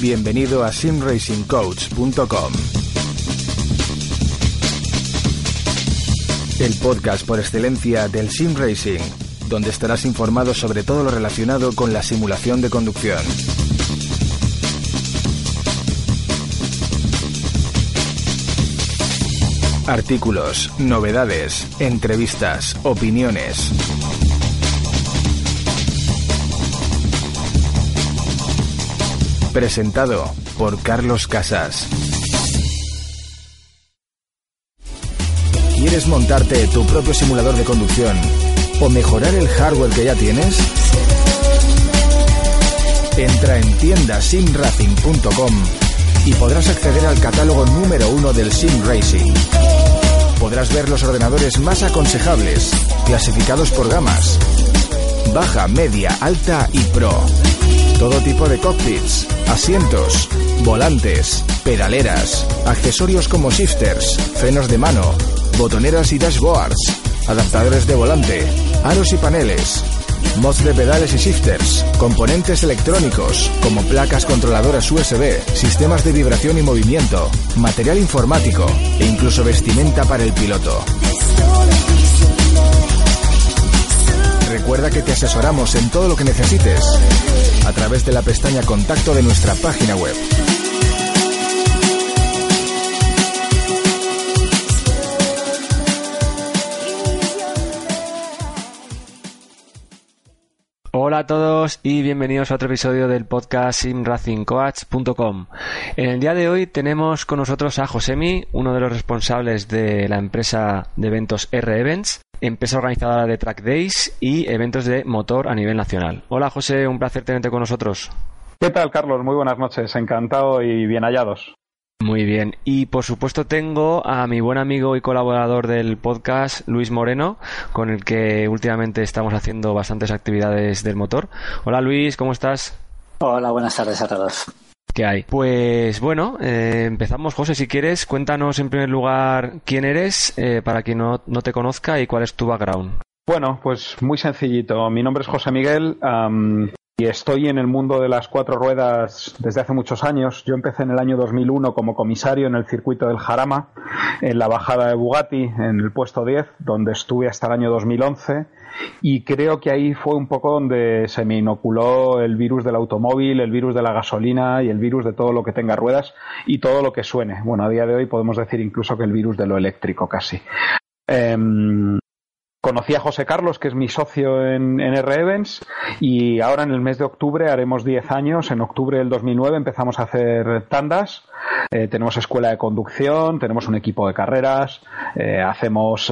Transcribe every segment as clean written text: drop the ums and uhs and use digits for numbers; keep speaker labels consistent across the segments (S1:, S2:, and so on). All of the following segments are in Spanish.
S1: Bienvenido a simracingcoach.com. El podcast por excelencia del sim racing, donde estarás informado sobre todo lo relacionado con la simulación de conducción. Artículos, novedades, entrevistas, opiniones. Presentado por Carlos Casas. ¿Quieres montarte tu propio simulador de conducción o mejorar el hardware que ya tienes? Entra en tiendasimracing.com y podrás acceder al catálogo número 1 del sim racing. Podrás ver los ordenadores más aconsejables, clasificados por gamas: baja, media, alta y pro. Todo tipo de cockpits, asientos, volantes, pedaleras, accesorios como shifters, frenos de mano, botoneras y dashboards, adaptadores de volante, aros y paneles, mods de pedales y shifters, componentes electrónicos como placas controladoras USB, sistemas de vibración y movimiento, material informático e incluso vestimenta para el piloto. Recuerda que te asesoramos en todo lo que necesites a través de la pestaña Contacto de nuestra página web.
S2: Hola a todos y bienvenidos a otro episodio del podcast simracingcoach.com. En el día de hoy tenemos con nosotros a Josemi, uno de los responsables de la empresa de eventos R-Events, empresa organizadora de Track Days y eventos de motor a nivel nacional. Hola José, un placer tenerte con nosotros.
S3: ¿Qué tal, Carlos? Muy buenas noches, encantado y bien hallados.
S2: Muy bien, y por supuesto tengo a mi buen amigo y colaborador del podcast, Luis Moreno, con el que últimamente estamos haciendo bastantes actividades del motor. Hola Luis, ¿cómo estás?
S4: Hola, buenas tardes a todos.
S2: ¿Qué hay? Pues bueno, empezamos. José, si quieres, cuéntanos en primer lugar quién eres, para quien no te conozca, y cuál es tu background.
S3: Bueno, pues muy sencillito. Mi nombre es José Miguel y estoy en el mundo de las cuatro ruedas desde hace muchos años. Yo empecé en el año 2001 como comisario en el circuito del Jarama, en la bajada de Bugatti, en el puesto 10, donde estuve hasta el año 2011. Y creo que ahí fue un poco donde se me inoculó el virus del automóvil, el virus de la gasolina y el virus de todo lo que tenga ruedas y todo lo que suene. Bueno, a día de hoy podemos decir incluso que el virus de lo eléctrico casi. Conocí a José Carlos, que es mi socio en R-Events, y ahora en el mes de octubre haremos 10 años. En octubre del 2009 empezamos a hacer tandas. Tenemos escuela de conducción, tenemos un equipo de carreras, hacemos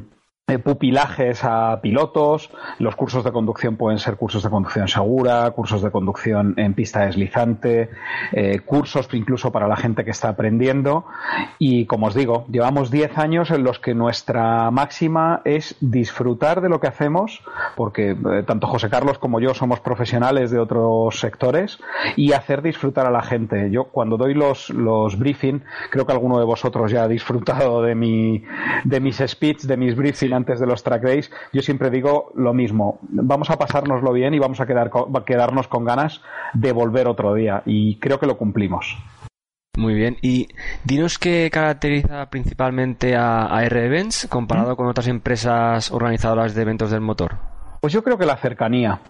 S3: pupilajes a pilotos. Los cursos de conducción pueden ser cursos de conducción segura, cursos de conducción en pista deslizante, cursos incluso para la gente que está aprendiendo. Y como os digo, llevamos 10 años en los que nuestra máxima es disfrutar de lo que hacemos, porque tanto José Carlos como yo somos profesionales de otros sectores, y hacer disfrutar a la gente. Yo cuando doy los briefing, creo que alguno de vosotros ya ha disfrutado de mis speech, de mis briefing antes de los track days. Yo siempre digo lo mismo: vamos a pasárnoslo bien y vamos a quedarnos con ganas de volver otro día, y creo que lo cumplimos.
S2: Muy bien, y dinos qué caracteriza principalmente a R-Events comparado con otras empresas organizadoras de eventos del motor.
S3: Pues yo creo que la cercanía.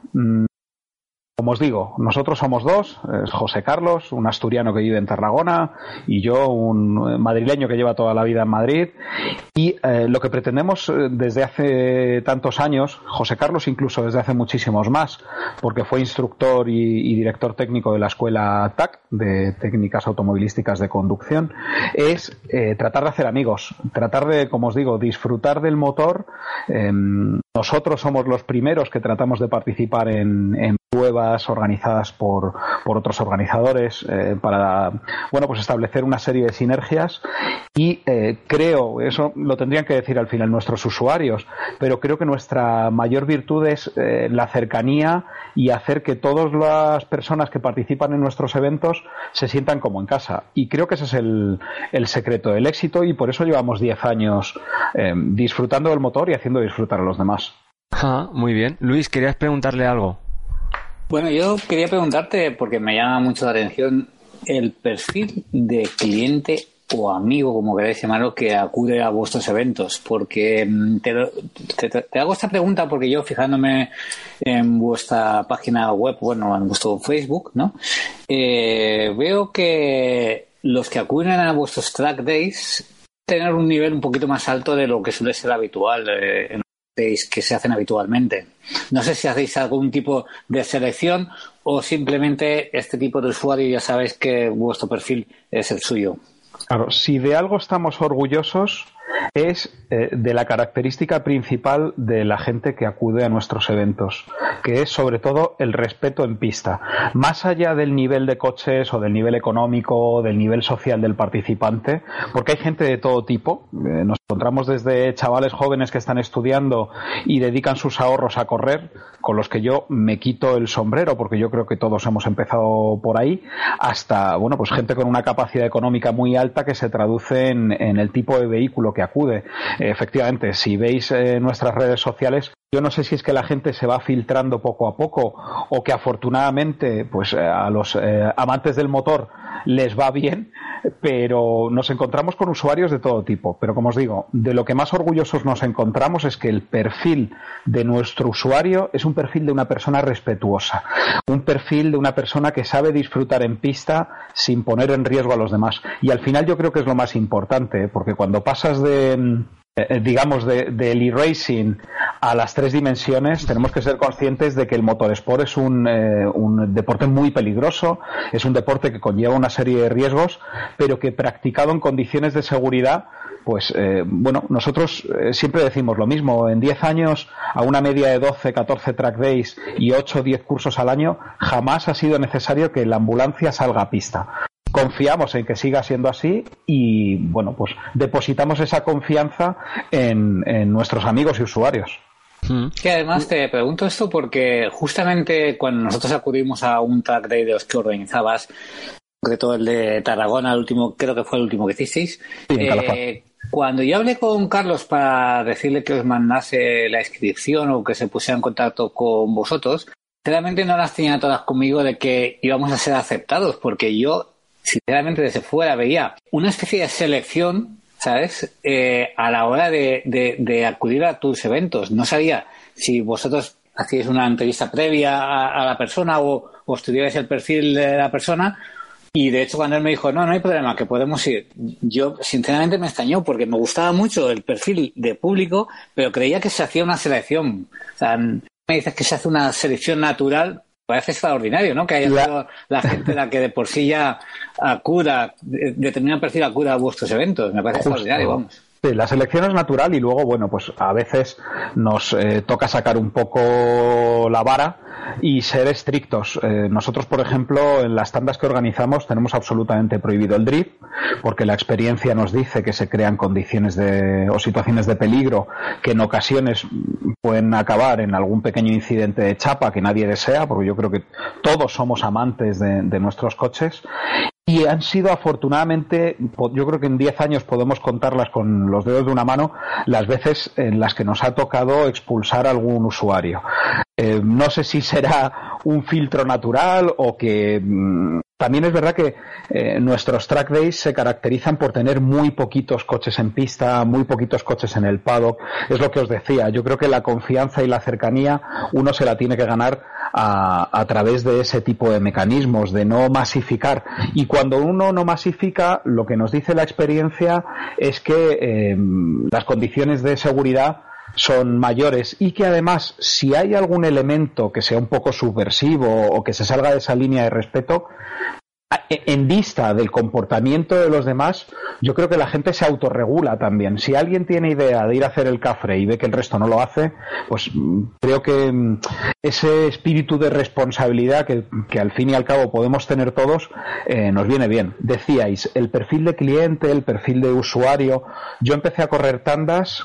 S3: Como os digo, nosotros somos dos, es José Carlos, un asturiano que vive en Tarragona, y yo, un madrileño que lleva toda la vida en Madrid. Y lo que pretendemos desde hace tantos años, José Carlos incluso desde hace muchísimos más, porque fue instructor y director técnico de la escuela TAC, de técnicas automovilísticas de conducción, es tratar de hacer amigos, tratar de, como os digo, disfrutar del motor. Nosotros somos los primeros que tratamos de participar en pruebas organizadas por otros organizadores para pues establecer una serie de sinergias, y creo, eso lo tendrían que decir al final nuestros usuarios, pero creo que nuestra mayor virtud es la cercanía y hacer que todas las personas que participan en nuestros eventos se sientan como en casa, y creo que ese es el secreto del éxito, y por eso llevamos 10 años disfrutando del motor y haciendo disfrutar a los demás.
S2: Muy bien. Luis, ¿querías preguntarle algo?
S4: Bueno, yo quería preguntarte, porque me llama mucho la atención, el perfil de cliente o amigo, como queráis llamarlo, que acude a vuestros eventos? Porque te hago esta pregunta porque yo, fijándome en vuestra página web, bueno, en vuestro Facebook, ¿no? Veo que los que acuden a vuestros track days tener un nivel un poquito más alto de lo que suele ser habitual en los days que se hacen habitualmente. No sé si hacéis algún tipo de selección o simplemente este tipo de usuario ya sabéis que vuestro perfil es el suyo.
S3: Claro, si de algo estamos orgullosos es de la característica principal de la gente que acude a nuestros eventos, que es sobre todo el respeto en pista. Más allá del nivel de coches o del nivel económico, del nivel social del participante, porque hay gente de todo tipo. Nos encontramos desde chavales jóvenes que están estudiando y dedican sus ahorros a correr, con los que yo me quito el sombrero, porque yo creo que todos hemos empezado por ahí, hasta bueno, pues gente con una capacidad económica muy alta que se traduce en el tipo de vehículo que acude. Efectivamente, si veis nuestras redes sociales, yo no sé si es que la gente se va filtrando poco a poco o que afortunadamente pues a los amantes del motor les va bien, pero nos encontramos con usuarios de todo tipo. Pero como os digo, de lo que más orgullosos nos encontramos es que el perfil de nuestro usuario es un perfil de una persona respetuosa, un perfil de una persona que sabe disfrutar en pista sin poner en riesgo a los demás. Y al final yo creo que es lo más importante, porque cuando pasas del e-racing a las 3 dimensiones, tenemos que ser conscientes de que el motorsport es un deporte muy peligroso, es un deporte que conlleva una serie de riesgos, pero que practicado en condiciones de seguridad, pues bueno, nosotros siempre decimos lo mismo. En 10 años, a una media de 12, 14 track days y 8 o 10 cursos al año, jamás ha sido necesario que la ambulancia salga a pista. Confiamos en que siga siendo así y, bueno, pues depositamos esa confianza en nuestros amigos y usuarios.
S4: Que además te pregunto esto porque justamente cuando nosotros acudimos a un track day de los que organizabas, sobre todo el de Tarragona, el último, creo que fue el último que hicisteis, cuando yo hablé con Carlos para decirle que os mandase la inscripción o que se pusiera en contacto con vosotros, sinceramente no las tenía todas conmigo de que íbamos a ser aceptados, porque yo sinceramente desde fuera veía una especie de selección, ¿sabes? A la hora de acudir a tus eventos. No sabía si vosotros hacíais una entrevista previa a la persona o estudiabais el perfil de la persona. Y de hecho cuando él me dijo, no hay problema, que podemos ir, yo sinceramente me extrañó porque me gustaba mucho el perfil de público, pero creía que se hacía una selección. O sea, me dices que se hace una selección natural. Parece extraordinario, ¿no? Que haya sido la gente la que de por sí ya acuda, determinado perfil acuda a vuestros eventos. Me parece extraordinario, vamos.
S3: Sí, la selección es natural y luego, bueno, pues a veces nos toca sacar un poco la vara y ser estrictos. Nosotros, por ejemplo, en las tandas que organizamos tenemos absolutamente prohibido el drift, porque la experiencia nos dice que se crean condiciones o situaciones de peligro que en ocasiones pueden acabar en algún pequeño incidente de chapa que nadie desea, porque yo creo que todos somos amantes de nuestros coches. Y han sido, afortunadamente, yo creo que en 10 años podemos contarlas con los dedos de una mano, las veces en las que nos ha tocado expulsar a algún usuario. No sé si será un filtro natural o que... También es verdad que nuestros track days se caracterizan por tener muy poquitos coches en pista, muy poquitos coches en el paddock. Es lo que os decía. Yo creo que la confianza y la cercanía uno se la tiene que ganar a través de ese tipo de mecanismos, de no masificar. Y cuando uno no masifica, lo que nos dice la experiencia es que las condiciones de seguridad son mayores y que además, si hay algún elemento que sea un poco subversivo o que se salga de esa línea de respeto, en vista del comportamiento de los demás, yo creo que la gente se autorregula también. Si alguien tiene idea de ir a hacer el cafre y ve que el resto no lo hace, pues creo que ese espíritu de responsabilidad que al fin y al cabo podemos tener todos, nos viene bien. Decíais, el perfil de cliente, el perfil de usuario. Yo empecé a correr tandas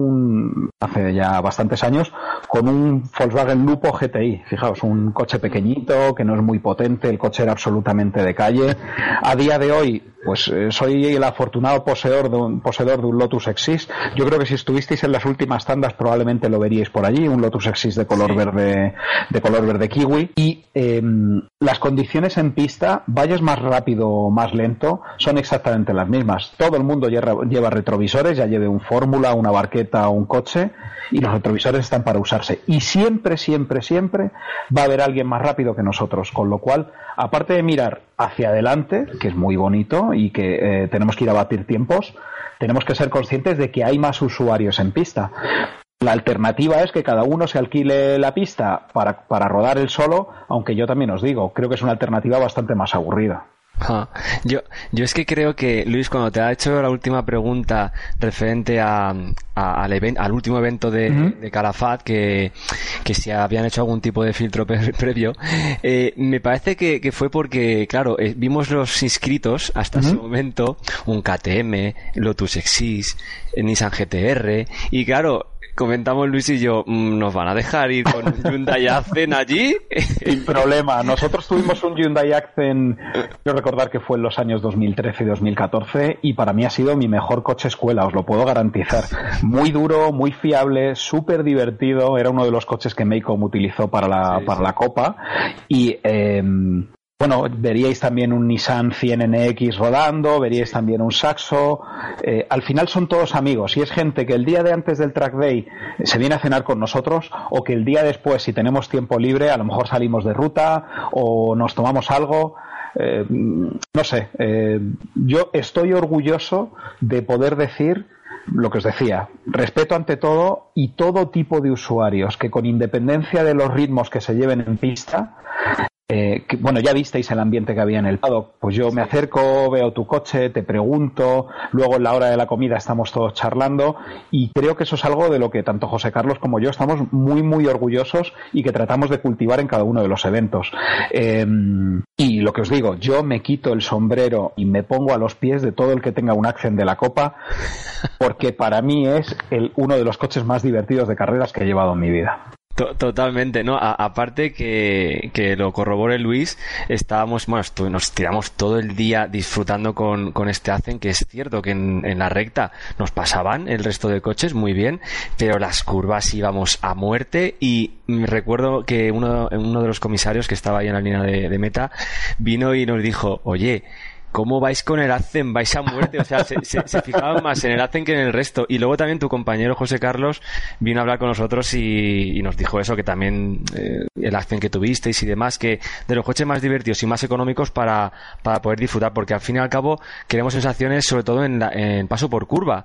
S3: hace ya bastantes años, con un Volkswagen Lupo GTI. Fijaos, un coche pequeñito, que no es muy potente, el coche era absolutamente de calle. A día de hoy pues soy el afortunado poseedor de un Lotus Exige. Yo creo que si estuvisteis en las últimas tandas probablemente lo veríais por allí, un Lotus Exige de color verde kiwi. Y las condiciones en pista, vayas más rápido o más lento, son exactamente las mismas. Todo el mundo lleva retrovisores, ya lleve un Fórmula, una barqueta o un coche, y los retrovisores están para usarse. Y siempre va a haber alguien más rápido que nosotros, con lo cual, aparte de mirar hacia adelante, que es muy bonito y que tenemos que ir a batir tiempos, tenemos que ser conscientes de que hay más usuarios en pista. La alternativa es que cada uno se alquile la pista para rodar él solo, aunque yo también os digo, creo que es una alternativa bastante más aburrida.
S2: Yo es que creo que, Luis, cuando te ha hecho la última pregunta referente al último evento de Calafat, que si habían hecho algún tipo de filtro previo, me parece que fue porque, claro, vimos los inscritos hasta ese momento, un KTM, Lotus Exige, Nissan GT-R, y claro, comentamos Luis y yo, ¿nos van a dejar ir con un Hyundai Accent allí?
S3: Sin problema. Nosotros tuvimos un Hyundai Accent, quiero recordar que fue en los años 2013 y 2014, y para mí ha sido mi mejor coche escuela, os lo puedo garantizar. Muy duro, muy fiable, súper divertido. Era uno de los coches que Mecom utilizó para la Copa. Y bueno, veríais también un Nissan 100NX rodando, veríais también un Saxo. Al final son todos amigos, y es gente que el día de antes del Track Day se viene a cenar con nosotros, o que el día después, si tenemos tiempo libre, a lo mejor salimos de ruta o nos tomamos algo. No sé, yo estoy orgulloso de poder decir lo que os decía, respeto ante todo, y todo tipo de usuarios que, con independencia de los ritmos que se lleven en pista, bueno, ya visteis el ambiente que había en el paddock, pues yo me acerco, veo tu coche, te pregunto, luego en la hora de la comida estamos todos charlando, y creo que eso es algo de lo que tanto José Carlos como yo estamos muy muy orgullosos y que tratamos de cultivar en cada uno de los eventos. Y lo que os digo, yo me quito el sombrero y me pongo a los pies de todo el que tenga un Accent de la Copa, porque para mí es uno de los coches más divertidos de carreras que he llevado en mi vida.
S2: Totalmente, ¿no? Aparte que lo corrobore Luis, nos tiramos todo el día disfrutando con este Accent, que es cierto que en la recta nos pasaban el resto de coches muy bien, pero las curvas íbamos a muerte, y recuerdo que uno de los comisarios que estaba ahí en la línea de meta vino y nos dijo, oye, ¿cómo vais con el Accent? Vais a muerte. O sea, se fijaban más en el Accent que en el resto. Y luego también tu compañero José Carlos vino a hablar con nosotros y nos dijo eso, que también el Accent que tuvisteis y demás, que de los coches más divertidos y más económicos para poder disfrutar, porque al fin y al cabo queremos sensaciones, sobre todo en paso por curva.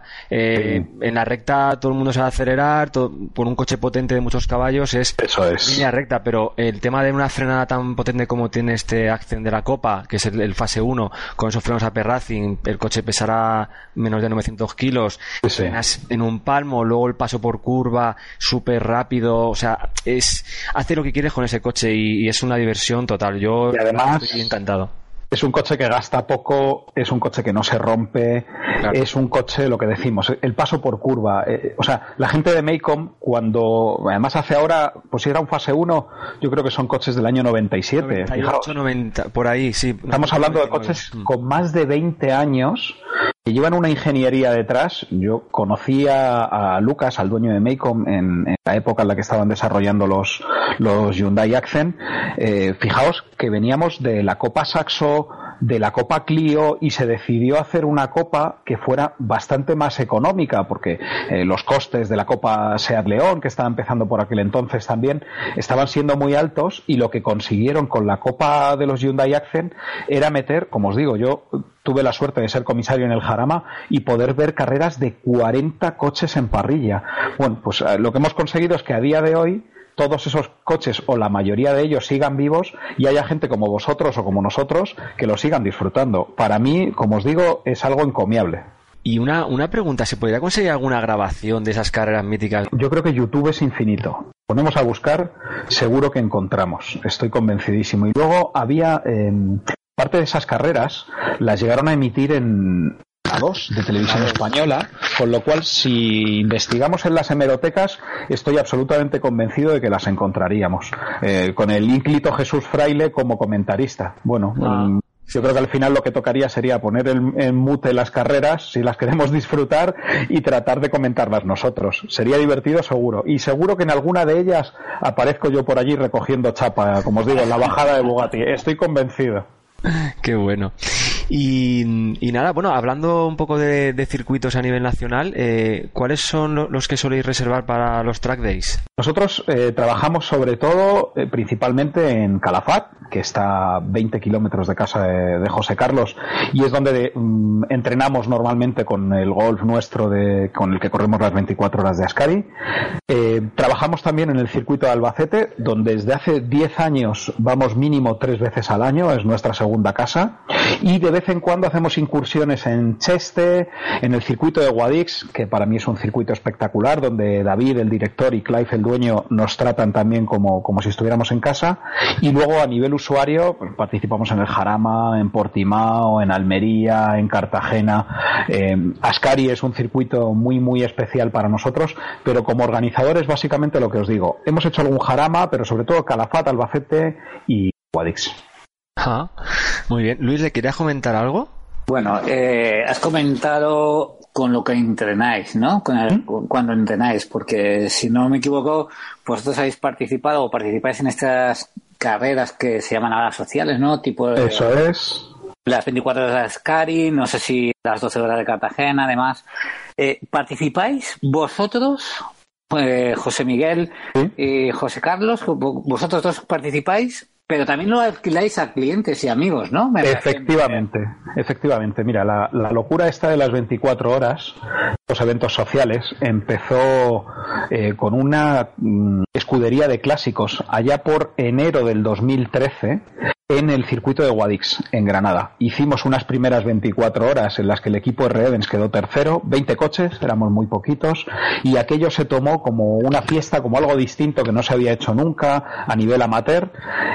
S2: En la recta todo el mundo sabe acelerar, por un coche potente de muchos caballos
S3: eso es
S2: línea recta, pero el tema de una frenada tan potente como tiene este Accent de la Copa, que es el fase 1, con esos frenos AP Racing, el coche pesará menos de 900 kilos,
S3: sí.
S2: En un palmo, luego el paso por curva súper rápido, o sea, hace lo que quieres con ese coche, y es una diversión total. Yo
S3: y además
S2: estoy encantado.
S3: Es un coche que gasta poco, es un coche que no se rompe, claro. Es un coche, lo que decimos, el paso por curva. O sea, la gente de Mecom, cuando además hace ahora, pues si era un fase 1, yo creo que son coches del año 97.
S2: 98, fijaos, 90, por ahí, sí.
S3: Estamos hablando 99. De coches con más de 20 años que llevan una ingeniería detrás. Yo conocía a Lucas, al dueño de Mecom, en la época en la que estaban desarrollando los Hyundai Accent. Fijaos que veníamos de la Copa Saxo, de la Copa Clio, y se decidió hacer una Copa que fuera bastante más económica, porque los costes de la Copa Seat León, que estaba empezando por aquel entonces también, estaban siendo muy altos, y lo que consiguieron con la Copa de los Hyundai Accent era meter, como os digo, yo tuve la suerte de ser comisario en el Jarama y poder ver carreras de 40 coches en parrilla. Bueno, pues lo que hemos conseguido es que a día de hoy todos esos coches, o la mayoría de ellos, sigan vivos, y haya gente como vosotros o como nosotros que lo sigan disfrutando. Para mí, como os digo, es algo encomiable.
S2: Y una pregunta, ¿se podría conseguir alguna grabación de esas carreras míticas?
S3: Yo creo que YouTube es infinito. Ponemos a buscar, seguro que encontramos. Estoy convencidísimo. Y luego había parte de esas carreras, las llegaron a emitir en A2 de Televisión Española, con lo cual, si investigamos en las hemerotecas, estoy absolutamente convencido de que las encontraríamos, con el ínclito Jesús Fraile como comentarista. Bueno, Yo creo que al final lo que tocaría sería poner en mute las carreras, si las queremos disfrutar, y tratar de comentarlas nosotros. Sería divertido seguro. Y seguro que en alguna de ellas aparezco yo por allí recogiendo chapa, como os digo, en la bajada de Bugatti. Estoy convencido.
S2: Qué bueno. Y nada, bueno, hablando un poco de circuitos a nivel nacional, ¿cuáles son los que soléis reservar para los track days?
S3: Nosotros trabajamos sobre todo, principalmente en Calafat, que está a 20 kilómetros de casa de José Carlos, y es donde entrenamos normalmente con el golf nuestro con el que corremos las 24 horas de Ascari. Trabajamos también en el circuito de Albacete, donde desde hace 10 años vamos mínimo 3 veces al año, es nuestra segunda casa, y de vez en cuando hacemos incursiones en Cheste, en el circuito de Guadix, que para mí es un circuito espectacular, donde David, el director, y Clive, el dueño, nos tratan también como si estuviéramos en casa. Y luego a nivel usuario, pues, participamos en el Jarama, en Portimao, en Almería, en Cartagena. Ascari es un circuito muy muy especial para nosotros, pero como organizadores básicamente lo que os digo, hemos hecho algún Jarama, pero sobre todo Calafat, Albacete y Guadix.
S2: Ah, muy bien. Luis, ¿le querías comentar algo?
S4: Bueno, has comentado con lo que entrenáis, ¿no? Cuando entrenáis, porque si no me equivoco, vosotros habéis participado o participáis en estas carreras que se llaman ahora sociales, ¿no? Tipo
S3: Eso es.
S4: Las 24 horas de Ascari, no sé si las 12 horas de Cartagena, además. ¿Participáis vosotros, José Miguel y José Carlos? ¿Vosotros dos participáis? Pero también lo alquiláis a clientes y amigos, ¿no?
S3: Efectivamente. Mira, la locura esta de las 24 horas, los eventos sociales, empezó con una escudería de clásicos allá por enero del 2013 en el circuito de Guadix, en Granada. Hicimos unas primeras 24 horas en las que el equipo R-Evans quedó tercero, 20 coches, éramos muy poquitos, y aquello se tomó como una fiesta, como algo distinto que no se había hecho nunca a nivel amateur.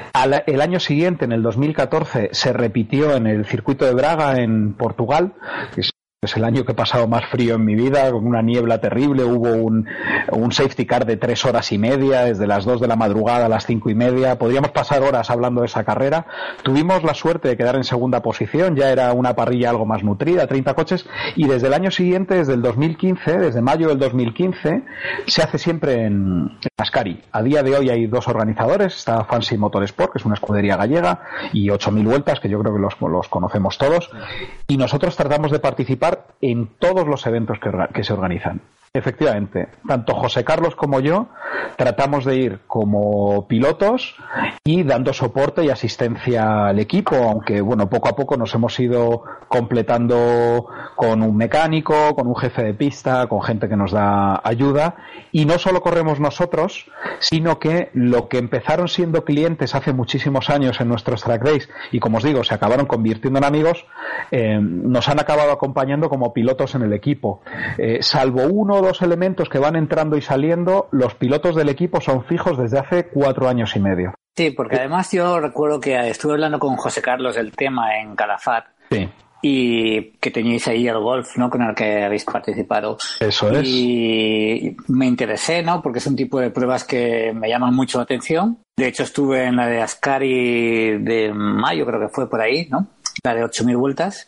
S3: El año siguiente, en el 2014, se repitió en el circuito de Braga, en Portugal, que es el año que he pasado más frío en mi vida, con una niebla terrible. Hubo un safety car de 3 horas y media, desde las 2 de la madrugada a las 5 y media. Podríamos pasar horas hablando de esa carrera. Tuvimos la suerte de quedar en segunda posición, ya era una parrilla algo más nutrida, 30 coches, y desde el año siguiente, desde el 2015, desde mayo del 2015, se hace siempre en Ascari. A día de hoy hay 2 organizadores, está Fancy Motorsport, que es una escudería gallega, y 8.000 vueltas, que yo creo que los conocemos todos, y nosotros tratamos de participar en todos los eventos que se organizan. Efectivamente, tanto José Carlos como yo tratamos de ir como pilotos y dando soporte y asistencia al equipo, aunque bueno, poco a poco nos hemos ido completando con un mecánico, con un jefe de pista, con gente que nos da ayuda, y no solo corremos nosotros, sino que lo que empezaron siendo clientes hace muchísimos años en nuestros track days, y como os digo, se acabaron convirtiendo en amigos, nos han acabado acompañando como pilotos en el equipo. Salvo 1 o 2 elementos que van entrando y saliendo, los pilotos del equipo son fijos desde hace 4 años y medio.
S4: Sí, porque además yo recuerdo que estuve hablando con José Carlos del tema en Calafat.
S3: Sí.
S4: Y que teníais ahí el golf, ¿no? Con el que habéis participado.
S3: Eso es.
S4: Y me interesé, ¿no? Porque es un tipo de pruebas que me llaman mucho la atención. De hecho, estuve en la de Ascari de mayo, creo que fue por ahí, ¿no? La de 8.000 vueltas.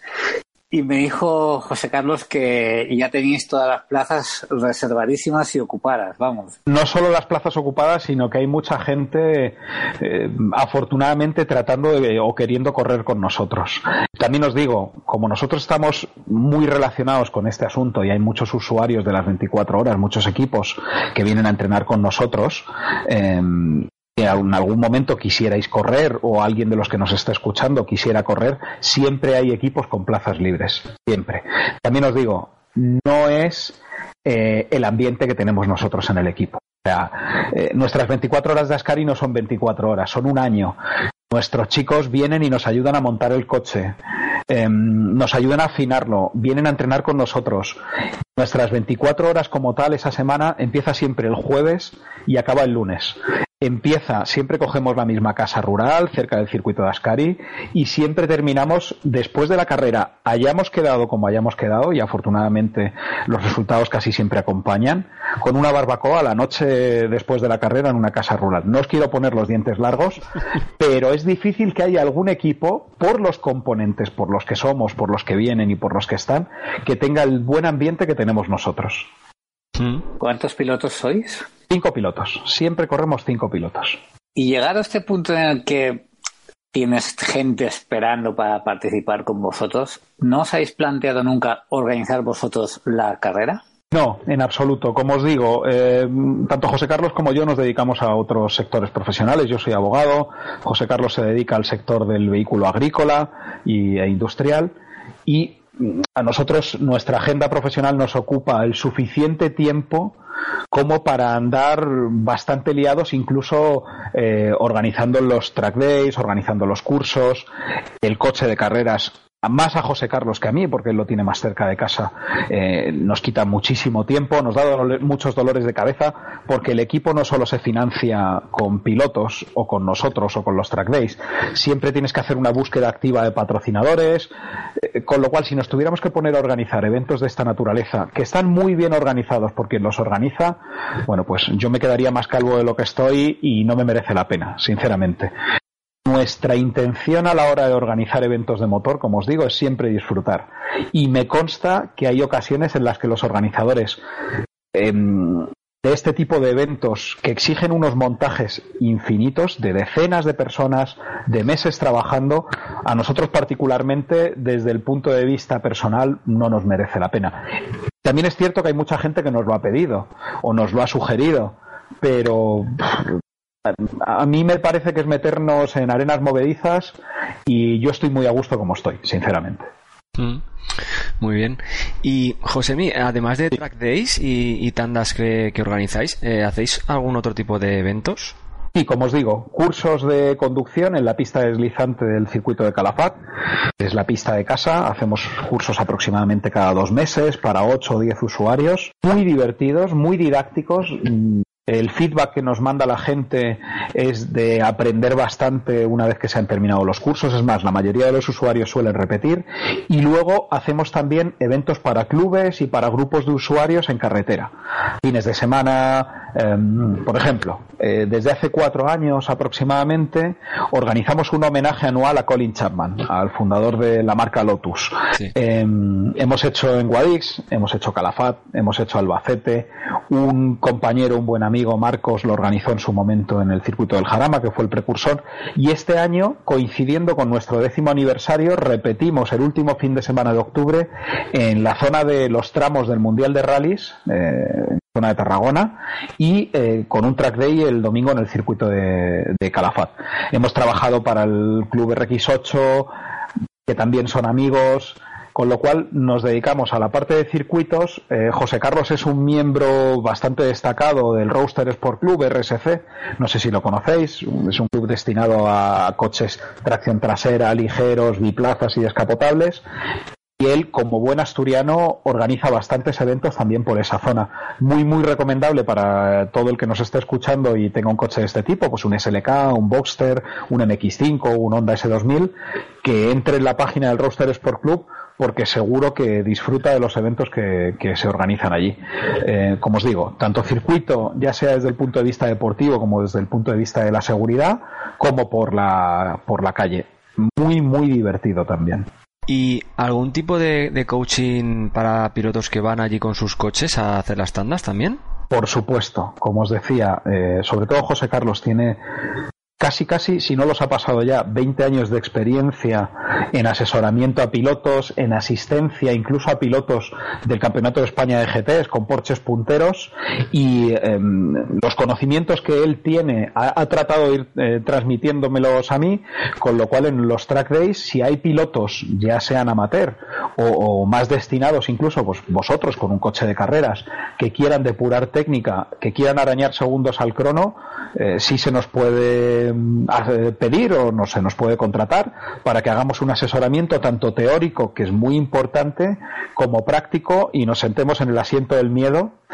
S4: Y me dijo José Carlos que ya teníais todas las plazas reservadísimas y ocupadas, vamos.
S3: No solo las plazas ocupadas, sino que hay mucha gente, afortunadamente, tratando o queriendo correr con nosotros. También os digo, como nosotros estamos muy relacionados con este asunto y hay muchos usuarios de las 24 horas, muchos equipos que vienen a entrenar con nosotros, que en algún momento quisierais correr o alguien de los que nos está escuchando quisiera correr, siempre hay equipos con plazas libres, siempre. También os digo, no es el ambiente que tenemos nosotros en el equipo. O sea, nuestras 24 horas de Ascari no son 24 horas, son un año. Nuestros chicos vienen y nos ayudan a montar el coche, nos ayudan a afinarlo, vienen a entrenar con nosotros. Nuestras 24 horas como tal esa semana empieza siempre el jueves y acaba el lunes. siempre cogemos la misma casa rural cerca del circuito de Ascari y siempre terminamos después de la carrera, hayamos quedado como hayamos quedado, y afortunadamente los resultados casi siempre acompañan, con una barbacoa la noche después de la carrera en una casa rural. No os quiero poner los dientes largos, pero es difícil que haya algún equipo, por los componentes, por los que somos, por los que vienen y por los que están, que tenga el buen ambiente que tenemos nosotros.
S4: ¿Cuántos pilotos sois?
S3: 5 pilotos. Siempre corremos 5 pilotos.
S4: Y llegar a este punto en el que tienes gente esperando para participar con vosotros, ¿no os habéis planteado nunca organizar vosotros la carrera?
S3: No, en absoluto. Como os digo, tanto José Carlos como yo nos dedicamos a otros sectores profesionales. Yo soy abogado, José Carlos se dedica al sector del vehículo agrícola e industrial, y a nosotros nuestra agenda profesional nos ocupa el suficiente tiempo como para andar bastante liados, incluso organizando los track days, organizando los cursos, el coche de carreras. Más a José Carlos que a mí, porque él lo tiene más cerca de casa. Nos quita muchísimo tiempo, nos da muchos dolores de cabeza, porque el equipo no solo se financia con pilotos o con nosotros o con los track days, siempre tienes que hacer una búsqueda activa de patrocinadores, con lo cual si nos tuviéramos que poner a organizar eventos de esta naturaleza, que están muy bien organizados por quien los organiza, bueno, pues yo me quedaría más calvo de lo que estoy y no me merece la pena, sinceramente. Nuestra intención a la hora de organizar eventos de motor, como os digo, es siempre disfrutar. Y me consta que hay ocasiones en las que los organizadores de este tipo de eventos, que exigen unos montajes infinitos de decenas de personas, de meses trabajando, a nosotros particularmente, desde el punto de vista personal, no nos merece la pena. También es cierto que hay mucha gente que nos lo ha pedido o nos lo ha sugerido, pero a mí me parece que es meternos en arenas movedizas, y yo estoy muy a gusto como estoy, sinceramente.
S2: Muy bien. Y Josemi, además de track days y tandas que organizáis, ¿hacéis algún otro tipo de eventos?
S3: Sí, como os digo, cursos de conducción en la pista deslizante del circuito de Calafat, es la pista de casa. Hacemos cursos aproximadamente cada 2 meses para 8 o 10 usuarios, muy divertidos, muy didácticos. El feedback que nos manda la gente es de aprender bastante una vez que se han terminado los cursos. Es más, la mayoría de los usuarios suelen repetir. Y luego hacemos también eventos para clubes y para grupos de usuarios en carretera. Fines de semana, por ejemplo, desde hace 4 años aproximadamente organizamos un homenaje anual a Colin Chapman, al fundador de la marca Lotus. Sí. Hemos hecho en Guadix, hemos hecho Calafat, hemos hecho Albacete. Un compañero, un buen amigo, Marcos, lo organizó en su momento en el circuito del Jarama, que fue el precursor, y este año, coincidiendo con nuestro 10º aniversario, repetimos el último fin de semana de octubre en la zona de los tramos del Mundial de Rallys, zona de Tarragona, y con un track day el domingo en el circuito de Calafat. Hemos trabajado para el Club RX8, que también son amigos, con lo cual nos dedicamos a la parte de circuitos. José Carlos es un miembro bastante destacado del Roadster Sport Club, RSC, no sé si lo conocéis, es un club destinado a coches tracción trasera, ligeros, biplazas y descapotables. Y él, como buen asturiano, organiza bastantes eventos también por esa zona. Muy, muy recomendable para todo el que nos esté escuchando y tenga un coche de este tipo, pues un SLK, un Boxster, un MX5, un Honda S2000, que entre en la página del Roadster Sport Club, porque seguro que disfruta de los eventos que se organizan allí. Como os digo, tanto circuito, ya sea desde el punto de vista deportivo como desde el punto de vista de la seguridad, como por la calle. Muy, muy divertido también.
S2: ¿Y algún tipo de coaching para pilotos que van allí con sus coches a hacer las tandas también?
S3: Por supuesto, como os decía, sobre todo José Carlos tiene casi, si no los ha pasado ya, 20 años de experiencia en asesoramiento a pilotos, en asistencia incluso a pilotos del Campeonato de España de GTs con Porches punteros, y los conocimientos que él tiene ha tratado de ir transmitiéndomelos a mí, con lo cual en los track days, si hay pilotos, ya sean amateur o más destinados incluso, pues vosotros con un coche de carreras, que quieran depurar técnica, que quieran arañar segundos al crono, sí se nos puede pedir o no se nos puede contratar para que hagamos un asesoramiento tanto teórico, que es muy importante, como práctico, y nos sentemos en el asiento del miedo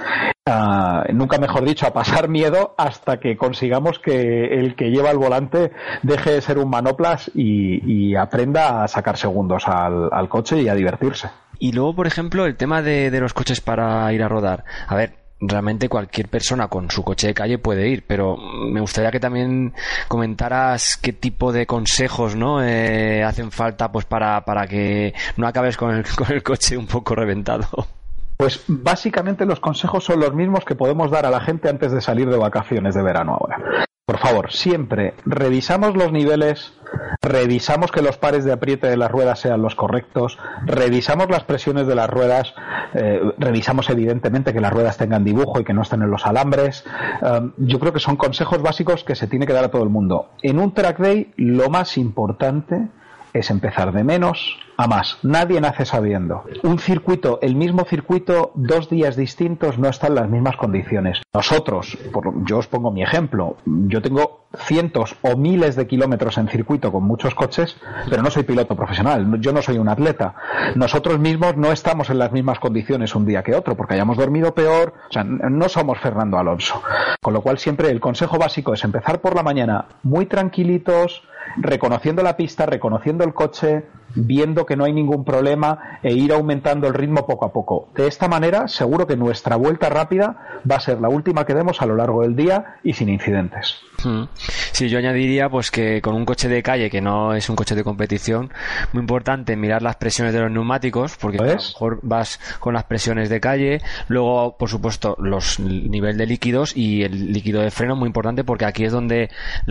S3: nunca mejor dicho, a pasar miedo hasta que consigamos que el que lleva el volante deje de ser un manoplas y aprenda a sacar segundos al coche y a divertirse.
S2: Y luego, por ejemplo, el tema de los coches para ir a rodar. A ver, realmente cualquier persona con su coche de calle puede ir, pero me gustaría que también comentaras qué tipo de consejos, ¿no? Hacen falta pues para que no acabes con el coche un poco reventado.
S3: Pues básicamente los consejos son los mismos que podemos dar a la gente antes de salir de vacaciones de verano ahora. Por favor, siempre revisamos los niveles, revisamos que los pares de apriete de las ruedas sean los correctos, revisamos las presiones de las ruedas, revisamos evidentemente que las ruedas tengan dibujo y que no estén en los alambres. Yo creo que son consejos básicos que se tiene que dar a todo el mundo. En un track day lo más importante es empezar de menos a más. Nadie nace sabiendo. Un circuito, el mismo circuito, 2 días distintos no están en las mismas condiciones. Nosotros, yo os pongo mi ejemplo, yo tengo cientos o miles de kilómetros en circuito con muchos coches, pero no soy piloto profesional, yo no soy un atleta. Nosotros mismos no estamos en las mismas condiciones un día que otro, porque hayamos dormido peor, o sea, no somos Fernando Alonso. Con lo cual siempre el consejo básico es empezar por la mañana muy tranquilitos, reconociendo la pista, reconociendo el coche, viendo que no hay ningún problema e ir aumentando el ritmo poco a poco. De esta manera, seguro que nuestra vuelta rápida va a ser la última que demos a lo largo del día y sin incidentes.
S2: Sí, yo añadiría pues que con un coche de calle que no es un coche de competición, muy importante mirar las presiones de los neumáticos, porque a lo mejor vas con las presiones de calle, luego por supuesto el nivel de líquidos y el líquido de freno, muy importante, porque aquí es donde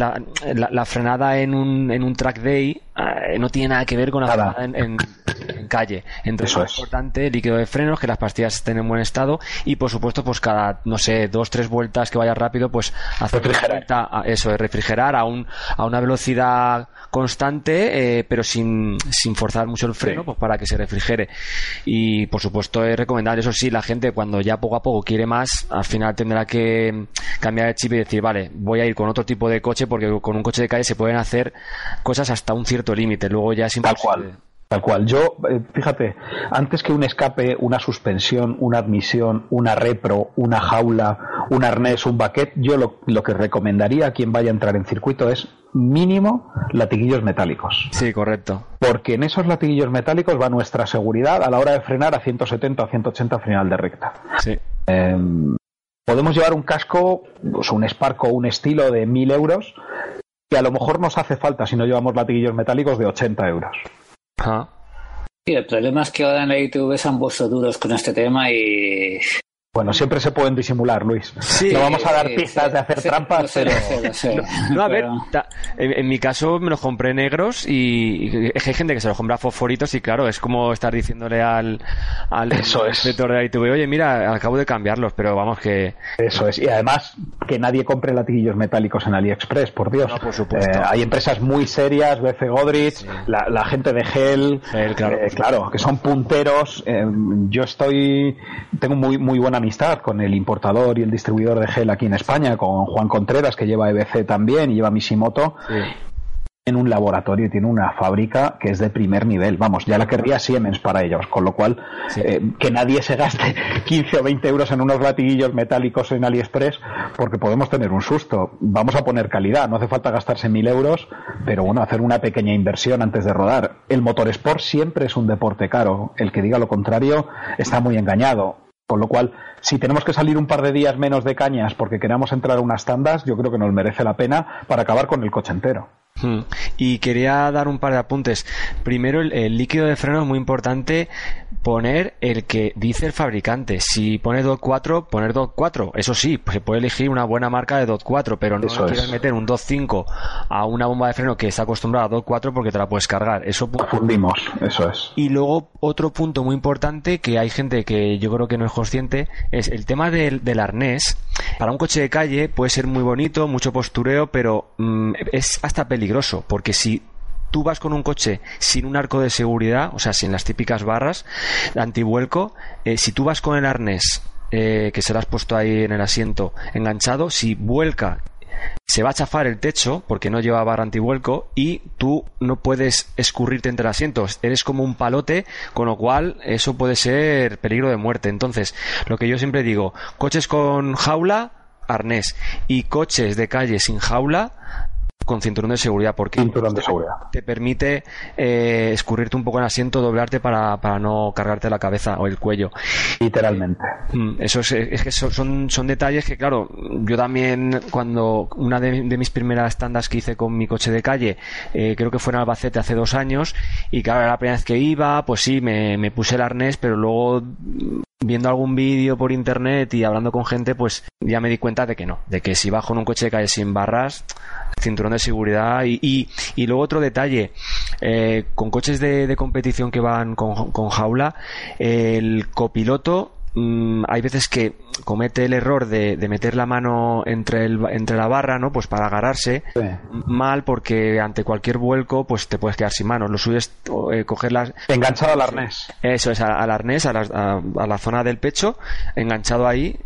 S2: la frenada en un track day no tiene nada que ver con la frenada en calle. Entonces es importante el líquido de frenos, que las pastillas estén en buen estado y por supuesto pues cada, no sé, 2-3 vueltas que vaya rápido, pues hacer refrigerar a una velocidad constante, pero sin forzar mucho el freno, pues para que se refrigere. Y por supuesto es recomendable, eso sí, la gente cuando ya poco a poco quiere más, al final tendrá que cambiar el chip y decir, vale, voy a ir con otro tipo de coche, porque con un coche de calle se pueden hacer cosas hasta un cierto límite, luego ya es imposible.
S3: Tal cual. Yo, fíjate, antes que un escape, una suspensión, una admisión, una repro, una jaula, un arnés, un baquet, yo lo que recomendaría a quien vaya a entrar en circuito es mínimo latiguillos metálicos.
S2: Sí, correcto.
S3: Porque en esos latiguillos metálicos va nuestra seguridad a la hora de frenar a 170 o 180 final de recta.
S2: Sí.
S3: Podemos llevar un casco, pues un Sparco o un estilo de 1.000 euros, que a lo mejor nos hace falta si no llevamos latiguillos metálicos de 80 euros.
S2: Ajá.
S4: Sí, el problema es que ahora en la ITV se han puesto duros con este tema y...
S3: Bueno, siempre se pueden disimular, Luis.
S2: Sí,
S3: no vamos a dar pistas de hacer trampas, pero...
S2: No, a ver, en mi caso me los compré negros y hay gente que se los compra fosforitos y claro, es como estar diciéndole al inspector de la ITV, oye, mira, acabo de cambiarlos, pero vamos que...
S3: Eso es, y además que nadie compre latiguillos metálicos en AliExpress, por Dios.
S2: No, por supuesto.
S3: Hay empresas muy serias, BF Godrich, sí. la gente de Hell, claro, que son punteros. Yo tengo muy buena amistad con el importador y el distribuidor de gel aquí en España, con Juan Contreras, que lleva EBC también y lleva Mishimoto. Sí. En un laboratorio y tiene una fábrica que es de primer nivel, vamos, ya la querría Siemens para ellos, con lo cual sí. Que nadie se gaste 15 o 20 euros en unos latiguillos metálicos en AliExpress, porque podemos tener un susto. Vamos a poner calidad, no hace falta gastarse 1.000 euros, pero bueno, hacer una pequeña inversión antes de rodar. El motorsport siempre es un deporte caro, el que diga lo contrario está muy engañado. Con lo cual, si tenemos que salir un par de días menos de cañas porque queremos entrar a unas tandas, yo creo que nos merece la pena para acabar con el coche entero.
S2: Y quería dar un par de apuntes. Primero, el líquido de freno es muy importante poner el que dice el fabricante. Si pone DOT 4, poner DOT 4. Eso sí, se puede elegir una buena marca de DOT 4, pero no quieres meter un DOT 5 a una bomba de freno que está acostumbrada a DOT 4 porque te la puedes cargar. Eso
S3: confundimos, eso es.
S2: Y luego, otro punto muy importante que hay gente que yo creo que no es consciente es el tema del arnés. Para un coche de calle puede ser muy bonito, mucho postureo, pero es hasta peligroso, porque si tú vas con un coche sin un arco de seguridad, o sea, sin las típicas barras de antivuelco, si tú vas con el arnés que se lo has puesto ahí en el asiento enganchado, si vuelca se va a chafar el techo porque no lleva barra antivuelco y tú no puedes escurrirte entre asientos, eres como un palote, con lo cual eso puede ser peligro de muerte. Entonces, lo que yo siempre digo, coches con jaula, arnés, y coches de calle sin jaula, con cinturón de seguridad, porque te permite escurrirte un poco en el asiento, doblarte para no cargarte la cabeza o el cuello.
S3: Literalmente.
S2: Eso es que son detalles que, claro, yo también, cuando una de mis primeras tandas que hice con mi coche de calle, creo que fue en Albacete hace 2 años, y claro, era la primera vez que iba, pues sí, me puse el arnés, pero luego, viendo algún vídeo por internet y hablando con gente, pues ya me di cuenta de que no, de que si bajo en un coche de calle sin barras, cinturón de seguridad. Y luego otro detalle, con coches de competición que van con jaula, el copiloto hay veces que comete el error de meter la mano entre la barra, ¿no? Pues para agarrarse, sí, mal, porque ante cualquier vuelco pues te puedes quedar sin manos. Lo suyo es cogerlas
S3: enganchado al arnés.
S2: Eso es, al arnés, a la zona del pecho, enganchado ahí,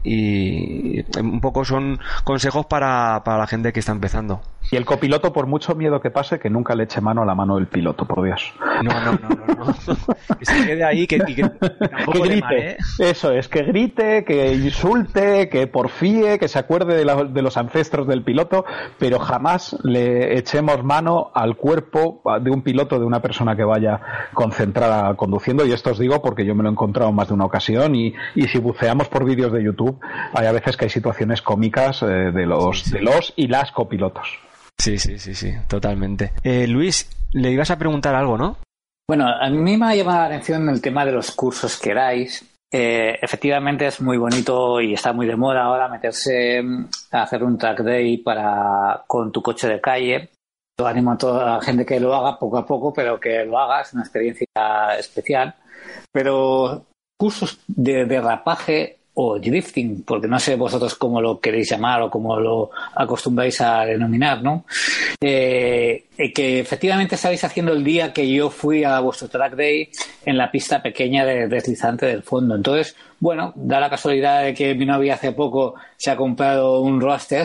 S2: y un poco son consejos para la gente que está empezando.
S3: Y el copiloto, por mucho miedo que pase, que nunca le eche mano a la mano del piloto, por Dios.
S2: No. Que se quede ahí, que tampoco
S3: grite.
S2: Mal, ¿eh?
S3: Eso es, que grite, que insulte, que porfíe, que se acuerde de los ancestros del piloto, pero jamás le echemos mano al cuerpo de un piloto, de una persona que vaya concentrada conduciendo. Y esto os digo porque yo me lo he encontrado en más de una ocasión, y si buceamos por vídeos de YouTube, hay a veces que hay situaciones cómicas de los y las copilotos.
S2: Sí, totalmente. Luis, le ibas a preguntar algo, ¿no?
S4: Bueno, a mí me ha llamado la atención el tema de los cursos que dais. Efectivamente es muy bonito y está muy de moda ahora meterse a hacer un track day con tu coche de calle. Yo animo a toda la gente que lo haga poco a poco, pero que lo haga, es una experiencia especial. Pero cursos de derrapaje o drifting, porque no sé vosotros cómo lo queréis llamar o cómo lo acostumbráis a denominar, ¿no? Que efectivamente estabais haciendo el día que yo fui a vuestro track day en la pista pequeña de deslizante del fondo. Entonces, bueno, da la casualidad de que mi novia hace poco se ha comprado un Roadster,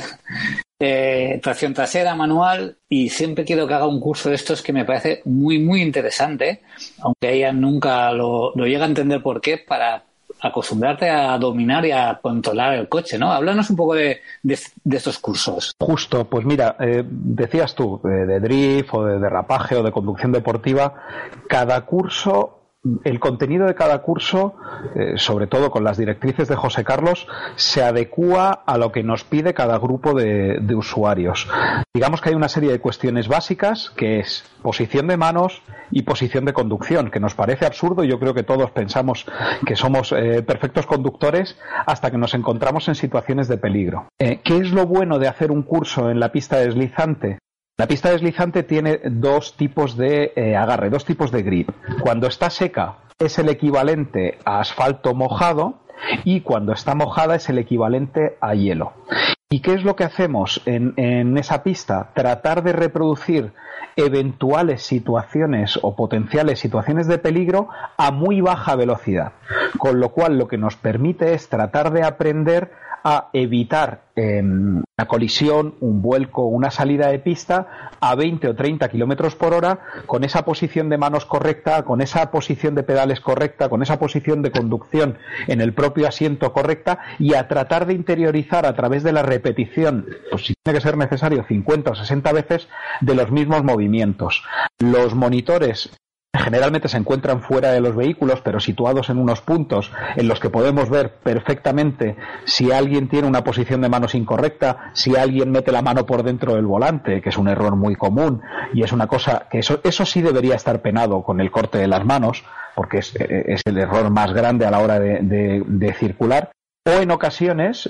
S4: tracción trasera, manual, y siempre quiero que haga un curso de estos que me parece muy, muy interesante, aunque ella nunca lo llega a entender por qué, para acostumbrarte a dominar y a controlar el coche, ¿no? Háblanos un poco de estos cursos.
S3: Justo, pues mira, decías tú, de drift o de derrapaje o de conducción deportiva, cada curso, el contenido de cada curso, sobre todo con las directrices de José Carlos, se adecúa a lo que nos pide cada grupo de usuarios. Digamos que hay una serie de cuestiones básicas, que es posición de manos y posición de conducción, que nos parece absurdo, y yo creo que todos pensamos que somos perfectos conductores hasta que nos encontramos en situaciones de peligro. ¿Qué es lo bueno de hacer un curso en la pista deslizante? La pista deslizante tiene 2 tipos de agarre, 2 tipos de grip. Cuando está seca es el equivalente a asfalto mojado, y cuando está mojada es el equivalente a hielo. ¿Y qué es lo que hacemos en esa pista? Tratar de reproducir eventuales situaciones o potenciales situaciones de peligro a muy baja velocidad, con lo cual lo que nos permite es tratar de aprender a evitar una colisión, un vuelco, una salida de pista a 20 o 30 kilómetros por hora, con esa posición de manos correcta, con esa posición de pedales correcta, con esa posición de conducción en el propio asiento correcta, y a tratar de interiorizar a través de la repetición, pues si tiene que ser necesario 50 o 60 veces, de los mismos movimientos. Los monitores generalmente se encuentran fuera de los vehículos, pero situados en unos puntos en los que podemos ver perfectamente si alguien tiene una posición de manos incorrecta, si alguien mete la mano por dentro del volante, que es un error muy común, y es una cosa que eso sí debería estar penado con el corte de las manos, porque es el error más grande a la hora de circular. O en ocasiones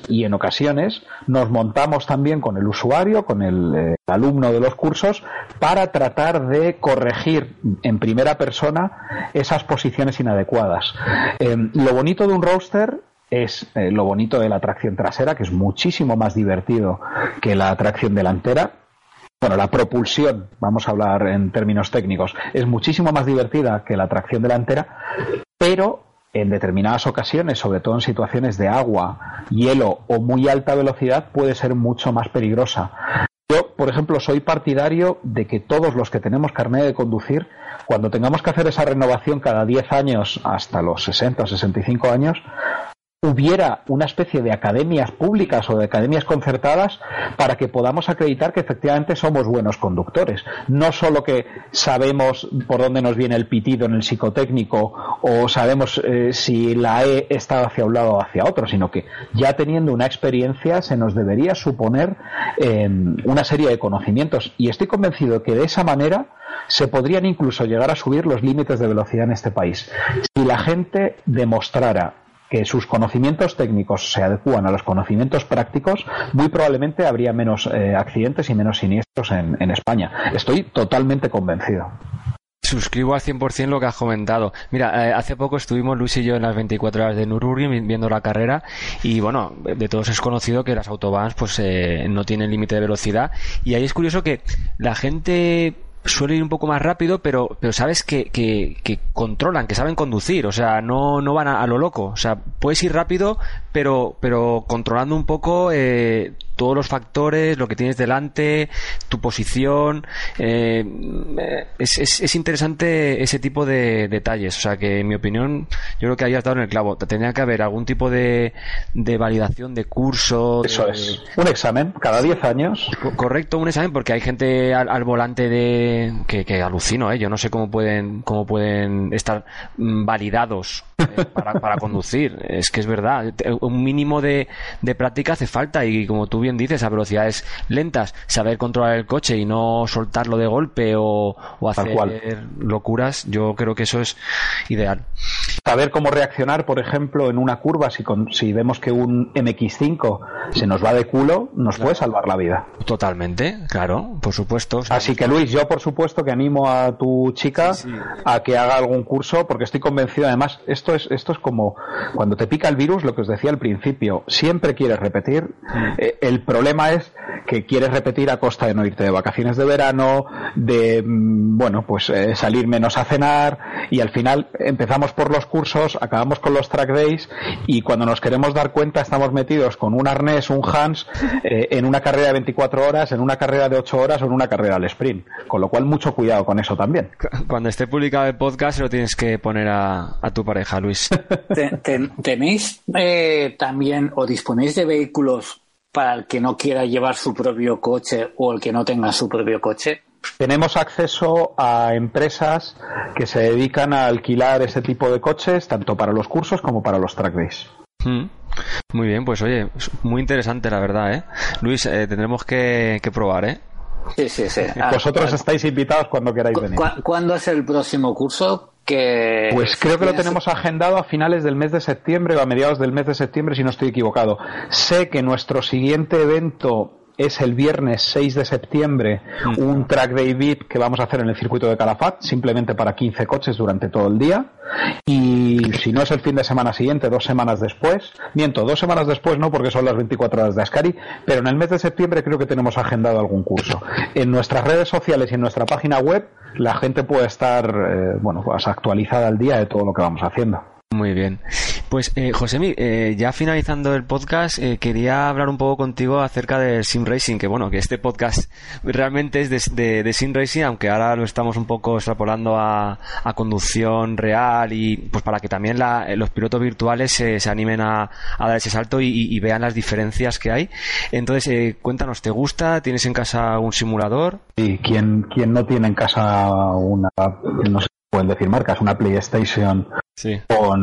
S3: nos montamos también con el usuario, con el alumno de los cursos, para tratar de corregir en primera persona esas posiciones inadecuadas. Lo bonito de un Roadster es lo bonito de la tracción trasera, que es muchísimo más divertido que la tracción delantera. Bueno, la propulsión, vamos a hablar en términos técnicos, es muchísimo más divertida que la tracción delantera, pero en determinadas ocasiones, sobre todo en situaciones de agua, hielo o muy alta velocidad, puede ser mucho más peligrosa. Yo, por ejemplo, soy partidario de que todos los que tenemos carnet de conducir, cuando tengamos que hacer esa renovación cada 10 años hasta los 60 o 65 años, hubiera una especie de academias públicas o de academias concertadas para que podamos acreditar que efectivamente somos buenos conductores. No solo que sabemos por dónde nos viene el pitido en el psicotécnico o sabemos si la E está hacia un lado o hacia otro, sino que ya teniendo una experiencia se nos debería suponer una serie de conocimientos. Y estoy convencido que de esa manera se podrían incluso llegar a subir los límites de velocidad en este país. Si la gente demostrara que sus conocimientos técnicos se adecúan a los conocimientos prácticos, muy probablemente habría menos accidentes y menos siniestros en España. Estoy totalmente convencido.
S2: Suscribo al 100% lo que has comentado. Mira, hace poco estuvimos Luis y yo en las 24 horas de Nürburgring viendo la carrera y bueno, de todos es conocido que las autobahns pues no tienen límite de velocidad y ahí es curioso que la gente suele ir un poco más rápido, pero sabes que controlan, que saben conducir, o sea, no van a lo loco, o sea, puedes ir rápido, pero controlando un poco todos los factores, lo que tienes delante, tu posición, es interesante ese tipo de detalles, o sea, que en mi opinión, yo creo que ahí has dado en el clavo, tendría que haber algún tipo de validación de curso.
S3: Eso es, un examen, cada 10 años.
S2: Correcto, un examen, porque hay gente al volante que alucino, yo no sé cómo pueden estar validados para conducir. Es que es verdad, un mínimo de práctica hace falta y como tú bien dices, a velocidades lentas, saber controlar el coche y no soltarlo de golpe o hacer locuras, yo creo que eso es ideal.
S3: Saber cómo reaccionar, por ejemplo, en una curva, si vemos que un MX5 se nos va de culo, nos puede salvar la vida.
S2: Totalmente, claro, por supuesto.
S3: Así que Luis, yo por supuesto que animo a tu chica a que haga algún curso, porque estoy convencido, además, esto es como cuando te pica el virus, lo que os decía al principio, siempre quieres repetir. El problema es que quieres repetir a costa de no irte de vacaciones de verano, de salir menos a cenar, y al final empezamos por los cursos, acabamos con los track days y cuando nos queremos dar cuenta estamos metidos con un arnés, un Hans, en una carrera de 24 horas, en una carrera de 8 horas o en una carrera al sprint, con lo cual mucho cuidado con eso también.
S2: Cuando esté publicado el podcast lo tienes que poner a tu pareja, Luis.
S4: ¿Tenéis también o disponéis de vehículos para el que no quiera llevar su propio coche o el que no tenga su propio coche?
S3: Tenemos acceso a empresas que se dedican a alquilar ese tipo de coches, tanto para los cursos como para los track days.
S2: Muy bien, pues oye, muy interesante la verdad, Luis, tendremos que probar,
S4: Sí.
S3: Vosotros estáis invitados cuando queráis venir.
S4: ¿Cuándo es el próximo curso?
S3: Pues creo que lo tenemos agendado a finales del mes de septiembre o a mediados del mes de septiembre, si no estoy equivocado. Sé que nuestro siguiente evento es el viernes 6 de septiembre, un track day VIP que vamos a hacer en el circuito de Calafat, simplemente para 15 coches durante todo el día. Y si no es el fin de semana siguiente, 2 semanas después, 2 semanas después no, porque son las 24 horas de Ascari, pero en el mes de septiembre creo que tenemos agendado algún curso. En nuestras redes sociales y en nuestra página web la gente puede estar pues actualizada al día de todo lo que vamos haciendo.
S2: Muy bien. Pues, Josemi, ya finalizando el podcast, quería hablar un poco contigo acerca del Sim Racing, que bueno, que este podcast realmente es de Sim Racing, aunque ahora lo estamos un poco extrapolando a conducción real y pues para que también los pilotos virtuales se animen a dar ese salto y vean las diferencias que hay. Entonces, cuéntanos, ¿te gusta? ¿Tienes en casa un simulador?
S3: Sí, ¿quién no tiene en casa una, no sé, pueden decir marcas, una PlayStation?
S2: Sí.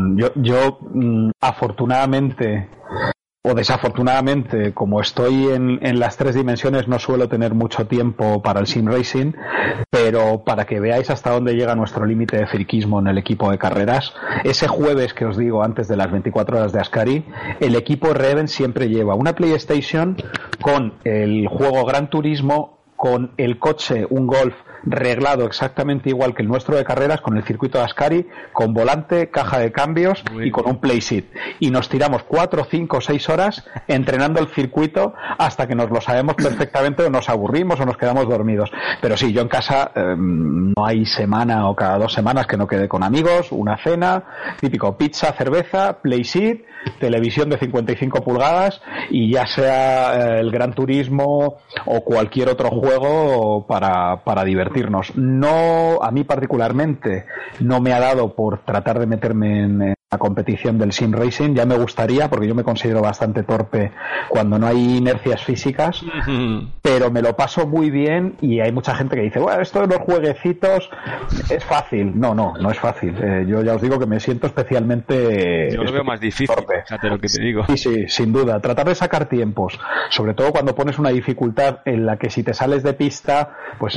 S3: Yo afortunadamente o desafortunadamente, como estoy en las 3 dimensiones, no suelo tener mucho tiempo para el Sim Racing, pero para que veáis hasta dónde llega nuestro límite de friquismo en el equipo de carreras, ese jueves que os digo antes de las 24 horas de Ascari, el equipo Reven siempre lleva una PlayStation con el juego Gran Turismo, con el coche, un Golf reglado exactamente igual que el nuestro de carreras, con el circuito de Ascari, con volante, caja de cambios y con un playseat. Y nos tiramos 4, 5, 6 horas entrenando el circuito hasta que nos lo sabemos perfectamente, o nos aburrimos o nos quedamos dormidos. Pero sí, yo en casa no hay semana o cada 2 semanas que no quede con amigos, una cena, típico pizza, cerveza, playseat, televisión de 55 pulgadas y ya sea el Gran Turismo o cualquier otro juego para divertirnos. No, a mí particularmente no me ha dado por tratar de meterme en la competición del sim racing. Ya me gustaría, porque yo me considero bastante torpe cuando no hay inercias físicas, pero me lo paso muy bien y hay mucha gente que dice, bueno, esto de los jueguecitos es fácil. No es fácil. Yo ya os digo que me siento especialmente...
S2: Yo lo veo más difícil, torpe. Fíjate lo que te digo.
S3: Sí, sin duda. Tratar de sacar tiempos, sobre todo cuando pones una dificultad en la que si te sales de pista, pues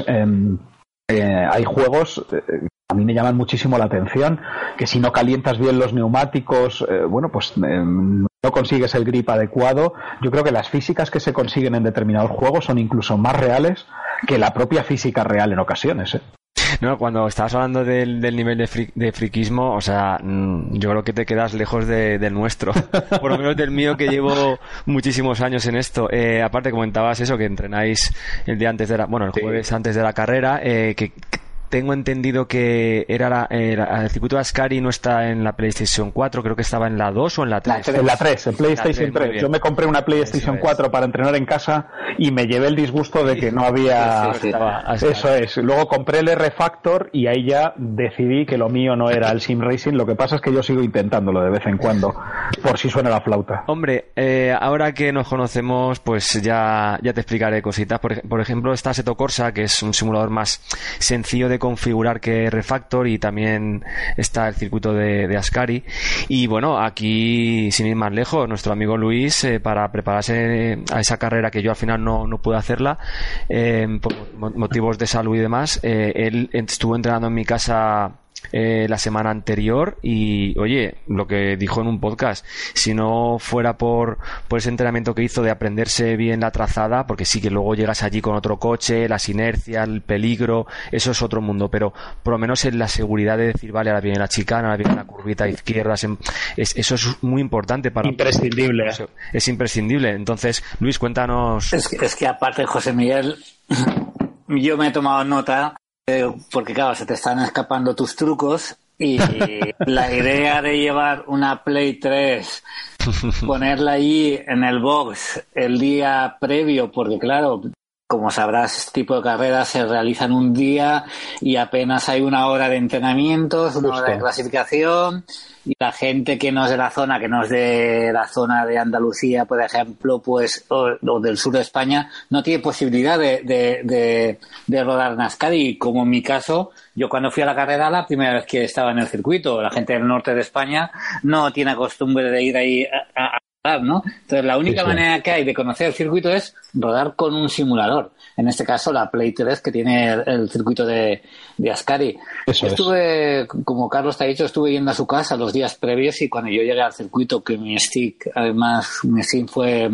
S3: hay juegos... a mí me llaman muchísimo la atención, que si no calientas bien los neumáticos, no consigues el grip adecuado. Yo creo que las físicas que se consiguen en determinados juegos son incluso más reales que la propia física real en ocasiones.
S2: No, cuando estabas hablando del nivel de friquismo, o sea, yo creo que te quedas lejos del nuestro, por lo menos del mío, que llevo muchísimos años en esto. Aparte comentabas eso, que entrenáis el día antes de el jueves antes de la carrera, que tengo entendido que el circuito de Ascari no está en la PlayStation 4, creo que estaba en la 2 o en la 3.
S3: En la 3, en PlayStation 3. Yo me compré una PlayStation 4 para entrenar en casa y me llevé el disgusto de que no había... Eso es. Luego compré el R-Factor y ahí ya decidí que lo mío no era el sim racing. Lo que pasa es que yo sigo intentándolo de vez en cuando, por si suena la flauta.
S2: Hombre, ahora que nos conocemos, pues ya te explicaré cositas. Por ejemplo, está Assetto Corsa, que es un simulador más sencillo de configurar que R-Factor, y también está el circuito de Ascari. Y bueno, aquí sin ir más lejos, nuestro amigo Luis, para prepararse a esa carrera que yo al final no pude hacerla por motivos de salud y demás, él estuvo entrenando en mi casa la semana anterior y oye, lo que dijo en un podcast, si no fuera por ese entrenamiento que hizo de aprenderse bien la trazada, porque sí que luego llegas allí con otro coche, las inercias, el peligro, eso es otro mundo, pero por lo menos en la seguridad de decir, vale, ahora viene la chicana, ahora viene la curvita izquierda, eso es muy importante para...
S3: Imprescindible.
S2: Es imprescindible. Entonces, Luis, cuéntanos...
S4: Es que aparte, José Miguel, yo me he tomado nota porque claro, se te están escapando tus trucos y la idea de llevar una Play 3, ponerla allí en el box el día previo, porque claro, como sabrás, este tipo de carreras se realizan un día y apenas hay una hora de entrenamientos, una hora de clasificación, y la gente que no es de la zona, que no es de la zona de Andalucía, por ejemplo, pues o del sur de España, no tiene posibilidad de rodar en Ascari. Y como en mi caso, yo cuando fui a la carrera, la primera vez que estaba en el circuito, la gente del norte de España no tiene costumbre de ir ahí a ¿no? Entonces la única manera que hay de conocer el circuito es rodar con un simulador, en este caso la Play 3 que tiene el circuito de Ascari. Yo estuve, como Carlos te ha dicho, estuve yendo a su casa los días previos, y cuando yo llegué al circuito, que mi stick fue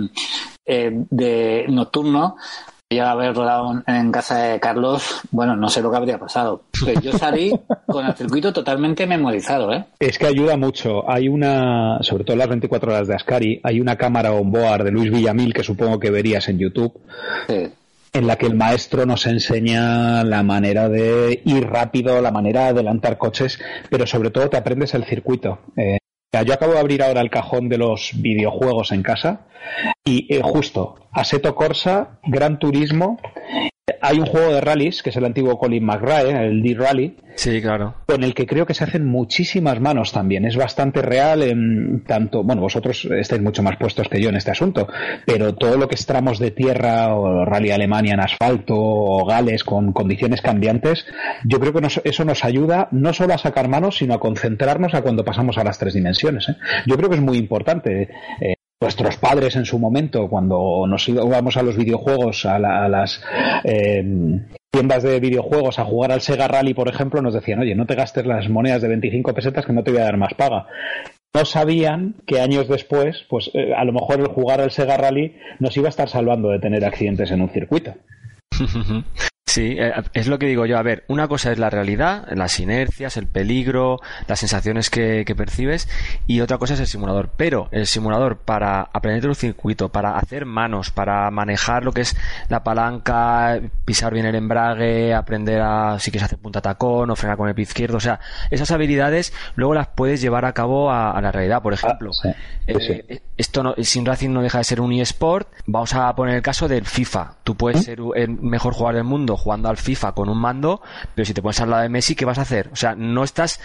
S4: de nocturno, yo haber rodado en casa de Carlos, bueno, no sé lo que habría pasado. Pero yo salí con el circuito totalmente memorizado, ¿eh?
S3: Es que ayuda mucho. Hay sobre todo en las 24 horas de Ascari, hay una cámara on-board de Luis Villamil, que supongo que verías en YouTube, en la que el maestro nos enseña la manera de ir rápido, la manera de adelantar coches, pero sobre todo te aprendes el circuito. Yo acabo de abrir ahora el cajón de los videojuegos en casa y justo Assetto Corsa, Gran Turismo, hay un juego de rallies que es el antiguo Colin McRae, el D-Rally.
S2: Sí, claro.
S3: Con el que creo que se hacen muchísimas manos también. Es bastante real en tanto... Bueno, vosotros estáis mucho más puestos que yo en este asunto, pero todo lo que es tramos de tierra o Rally Alemania en asfalto o Gales con condiciones cambiantes, yo creo que eso nos ayuda no solo a sacar manos, sino a concentrarnos a cuando pasamos a las 3 dimensiones. Yo creo que es muy importante. Nuestros padres en su momento, cuando nos íbamos a los videojuegos, a las tiendas de videojuegos a jugar al Sega Rally, por ejemplo, nos decían, oye, no te gastes las monedas de 25 pesetas que no te voy a dar más paga. No sabían que años después, pues a lo mejor el jugar al Sega Rally nos iba a estar salvando de tener accidentes en un circuito.
S2: Sí, es lo que digo yo. A ver, una cosa es la realidad, las inercias, el peligro, las sensaciones que percibes, y otra cosa es el simulador. Pero el simulador, para aprender un circuito, para hacer manos, para manejar lo que es la palanca, pisar bien el embrague, aprender a, si quieres hacer punta tacón o frenar con el pie izquierdo, o sea, esas habilidades luego las puedes llevar a cabo a la realidad. Por ejemplo, esto no, Sim Racing no deja de ser un eSport. Vamos a poner el caso del FIFA. Tú puedes ser el mejor jugador del mundo jugando al FIFA con un mando, pero si te pones al lado de Messi, ¿qué vas a hacer? O sea, no estás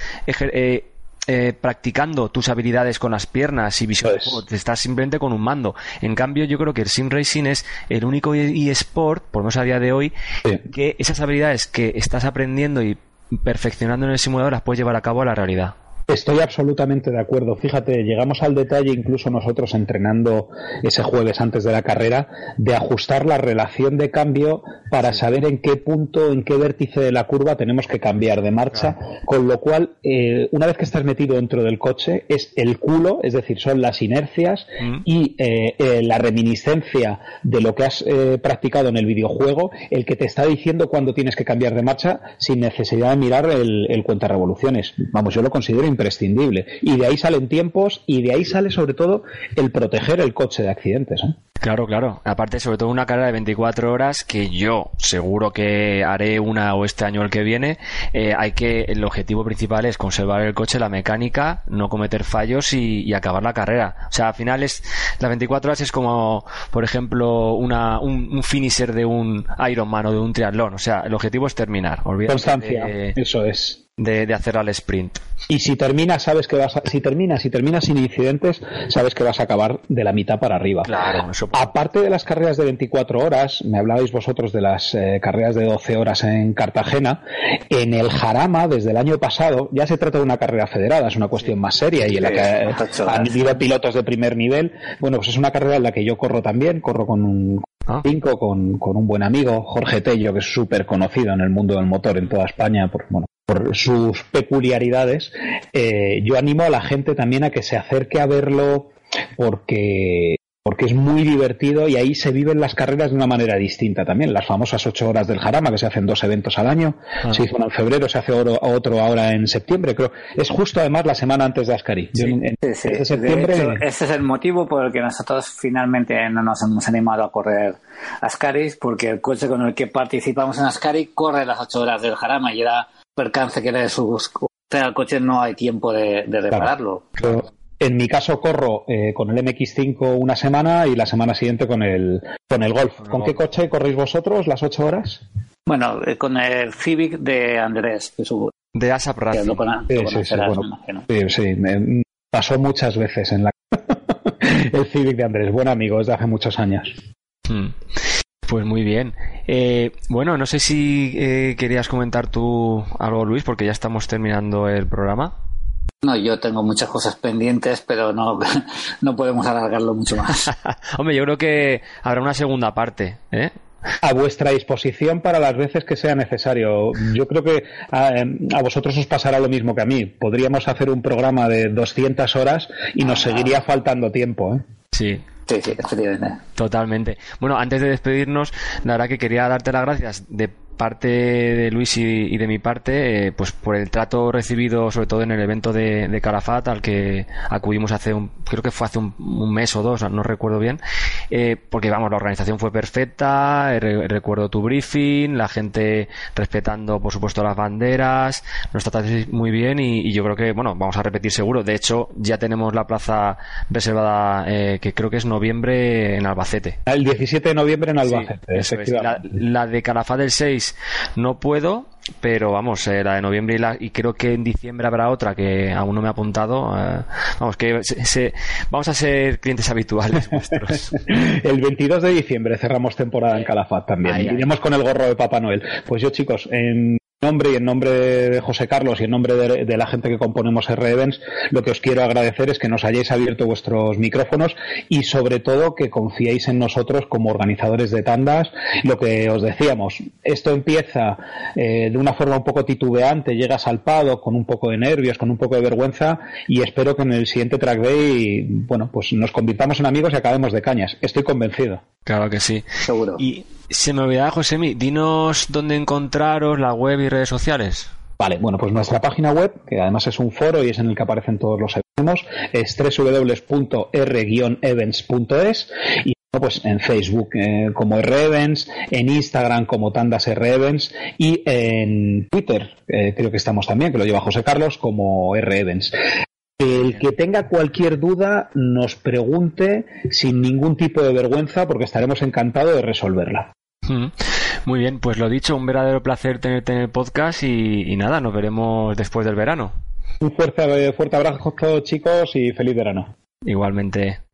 S2: practicando tus habilidades con las piernas y visión de juego, te estás simplemente con un mando. En cambio, yo creo que el Sim Racing es el único eSport, por lo menos a día de hoy, que esas habilidades que estás aprendiendo y perfeccionando en el simulador las puedes llevar a cabo a la realidad.
S3: Estoy absolutamente de acuerdo. Fíjate, llegamos al detalle, incluso nosotros entrenando ese jueves antes de la carrera, de ajustar la relación de cambio para saber en qué punto, en qué vértice de la curva tenemos que cambiar de marcha, con lo cual, una vez que estás metido dentro del coche, es el culo, es decir, son las inercias y la reminiscencia de lo que has practicado en el videojuego, el que te está diciendo cuándo tienes que cambiar de marcha sin necesidad de mirar el cuentarevoluciones. Vamos, yo lo considero imprescindible, y de ahí salen tiempos, y de ahí sale sobre todo el proteger el coche de accidentes, ¿eh?
S2: Claro, aparte, sobre todo una carrera de 24 horas que yo seguro que haré una o este año el que viene. El objetivo principal es conservar el coche, la mecánica, no cometer fallos y acabar la carrera. O sea, al final las 24 horas es como, por ejemplo, un finisher de un Ironman o de un triatlón. O sea, el objetivo es terminar.
S3: Constancia, eso es.
S2: De hacer al sprint.
S3: Y si terminas, sabes que si terminas sin incidentes, sabes que vas a acabar de la mitad para arriba.
S2: Claro, eso.
S3: Aparte de las carreras de 24 horas, me hablabais vosotros de las carreras de 12 horas en Cartagena. En el Jarama, desde el año pasado, ya se trata de una carrera federada, es una cuestión más seria, y en la que han habido pilotos de primer nivel. Bueno, pues es una carrera en la que yo corro también, corro con un un buen amigo, Jorge Tello, que es súper conocido en el mundo del motor en toda España, por sus peculiaridades. Yo animo a la gente también a que se acerque a verlo, porque es muy divertido, y ahí se viven las carreras de una manera distinta también. Las famosas 8 horas del Jarama, que se hacen 2 eventos al año. Se hizo uno en febrero, se hace otro ahora en septiembre, creo. Es justo además la semana antes de Ascari.
S4: Septiembre... De hecho, ese es el motivo por el que nosotros finalmente no nos hemos animado a correr Ascari, porque el coche con el que participamos en Ascari corre las 8 horas del Jarama, y era percance que el coche no hay tiempo de repararlo.
S3: Claro. En mi caso corro con el MX5 una semana, y la semana siguiente con el Golf. ¿Con qué coche corréis vosotros las 8 horas?
S4: Bueno, con el Civic de Andrés.
S2: De ASAP Racing.
S3: Sí, me pasó muchas veces en la el Civic de Andrés. Buen amigo desde hace muchos años.
S2: Pues muy bien. Bueno, no sé si querías comentar tú algo, Luis, porque ya estamos terminando el programa.
S4: No, yo tengo muchas cosas pendientes, pero no podemos alargarlo mucho más.
S2: Hombre, yo creo que habrá una segunda parte, ¿eh?
S3: A vuestra disposición para las veces que sea necesario. Yo creo que a vosotros os pasará lo mismo que a mí. Podríamos hacer un programa de 200 horas y nos seguiría faltando tiempo, ¿eh?
S2: Sí.
S4: Sí, efectivamente.
S2: Totalmente. Bueno, antes de despedirnos, la verdad que quería darte las gracias de parte de Luis y de mi parte, pues por el trato recibido, sobre todo en el evento de Calafat, al que acudimos creo que fue hace un mes o 2, no recuerdo bien, porque vamos, la organización fue perfecta. Recuerdo tu briefing, la gente respetando por supuesto las banderas, nos tratasteis muy bien, y yo creo que vamos a repetir seguro. De hecho, ya tenemos la plaza reservada, que creo que es noviembre, en Albacete.
S3: El 17 de noviembre en Albacete,
S2: sí, efectivamente. La de Calafat del 6 no puedo, pero vamos, la de noviembre y creo que en diciembre habrá otra que aún no me ha apuntado. Vamos, que vamos a ser clientes habituales vuestros.
S3: El 22 de diciembre cerramos temporada en Calafat también. Iremos con el gorro de Papá Noel. Pues yo, chicos, en nombre y en nombre de José Carlos y en nombre de la gente que componemos R-Events, lo que os quiero agradecer es que nos hayáis abierto vuestros micrófonos, y sobre todo que confiéis en nosotros como organizadores de tandas. Lo que os decíamos, esto empieza de una forma un poco titubeante, llegas al paddock con un poco de nervios, con un poco de vergüenza, y espero que en el siguiente track day, pues nos convirtamos en amigos y acabemos de cañas. Estoy convencido.
S2: Claro que sí.
S4: Seguro.
S2: Y Se me olvidaba, Josemi, dinos dónde encontraros, la web y redes sociales.
S3: Vale, bueno, pues nuestra página web, que además es un foro y es en el que aparecen todos los eventos, es www.r-events.es y pues en Facebook como R-Events, en Instagram como Tandas R-Events y en Twitter, creo que estamos también, que lo lleva José Carlos, como R-Events. El que tenga cualquier duda nos pregunte sin ningún tipo de vergüenza porque estaremos encantados de resolverla.
S2: Muy bien, pues lo dicho, un verdadero placer tenerte en el podcast y nada, nos veremos después del verano.
S3: Un fuerte abrazo a todos, chicos, y feliz verano.
S2: Igualmente.